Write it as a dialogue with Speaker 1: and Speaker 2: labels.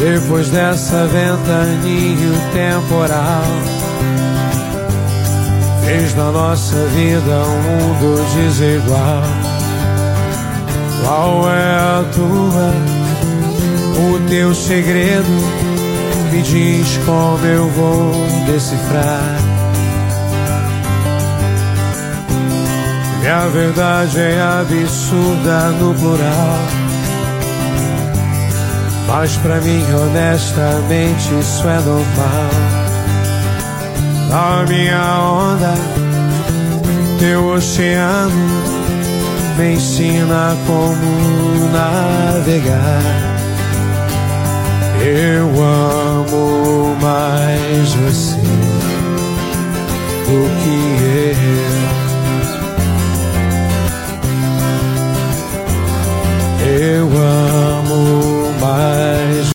Speaker 1: Depois dessa ventania temporal, fez da nossa vida um mundo desigual. Qual é a tua, o teu segredo? Me diz como eu vou decifrar. E a verdade é absurda no plural, mas pra mim honestamente isso é normal. A minha onda, teu oceano, me ensina como navegar. Eu amo mais você do que eu.